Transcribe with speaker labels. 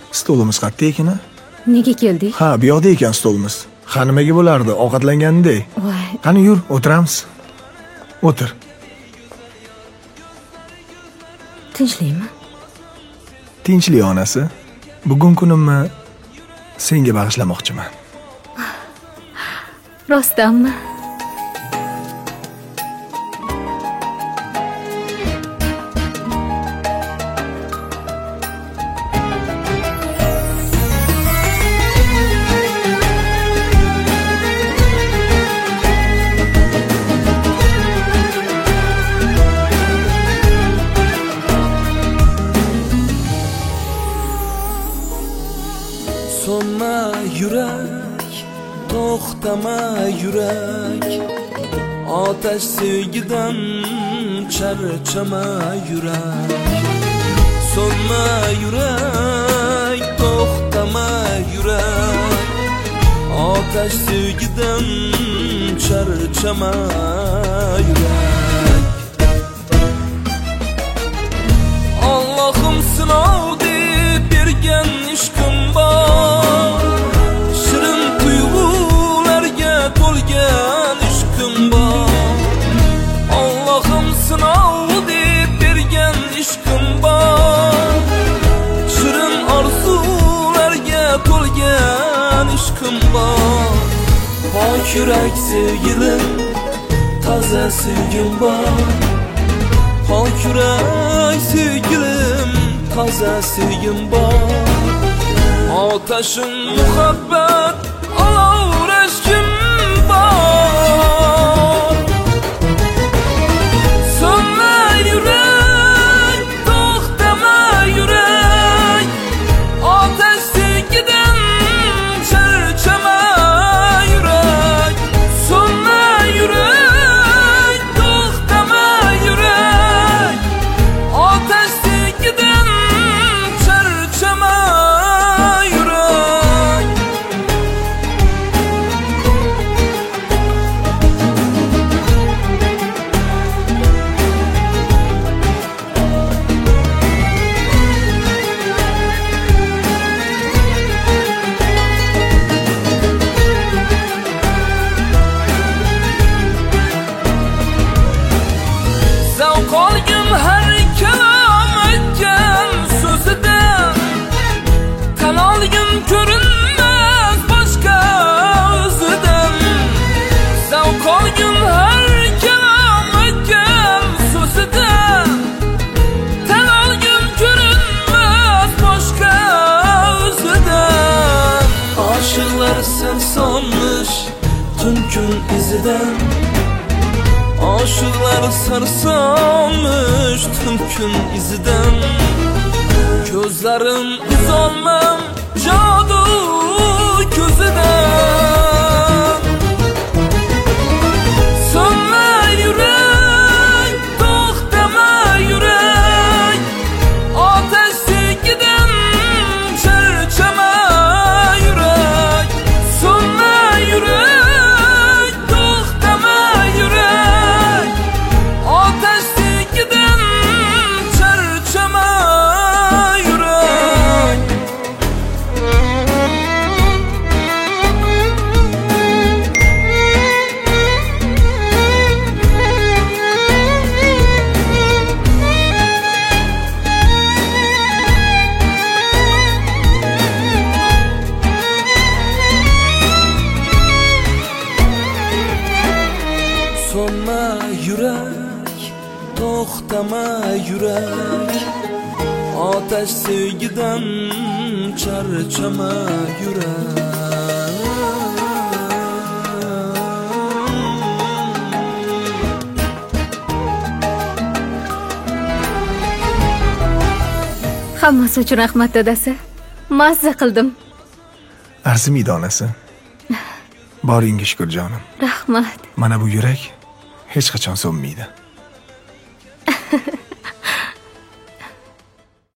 Speaker 1: Stolimiz qayerda ekan?
Speaker 2: Nega keldik?
Speaker 1: Ha, bu yoqda ekan stolimiz. Ha, nimaga bo'lardi? Ovqatlangandek.
Speaker 2: Voy.
Speaker 1: Qani yur, o'tiramiz. O'tir.
Speaker 2: Tinchlikmi?
Speaker 1: Tinchlik onasi. Bugun kunimni senga bag'ishlamoqchiman.
Speaker 2: Rostdanmi?
Speaker 3: Sonma yürek, to'xtama yürek, ateş sevgiden charchama yürek. Sonma yürek, to'xtama yürek, ateş sevgiden charchama yürek. Allah'ım sınav deyip bergen ishqim bor, shirin tuyg'ularga to'lgan ishqim bor. Allohim sinov deb bergan ishqim bor, shirin orzularga to'lgan ishqim bor. Pok yurak sevgilim, toza sevgim bor. Pok yurak sevgilim, toza sevgim bor. Ateşin muhabbet olov aşkım var. Sönme yürek, to'xtama yürek, ateş sevgiden charchama yürek. Sönme yürek, to'xtama yürek, ateş sevgiden charchama. Kalgım her kelam etken sözüden, kanalgım görünmez başka özüden. Kalgım her kelam etken sözüden, kanalgım görünmez başka özüden. Aşıklar sen sanmış tüm gün iziden, aşıklar sarsanmış tüm gün iziden. Gözlerim uzanmam cadu gözüden. Sönme yürek, to'xtama yürek, ateş sevgiden charchama yürek. Sönme yürek, to'xtama yürek, ateş sevgiden charchama yürek. Sönme yürek, to'xtama yürek, ateş sevgiden charchama yürek.
Speaker 2: Hammasi uchun rahmat dadasi. Mazza qildim.
Speaker 1: Arzimaydi onasi. Boringga shukr jonim.
Speaker 2: Rahmat.
Speaker 1: Mana bu yurak hech qachon so'nmaydi.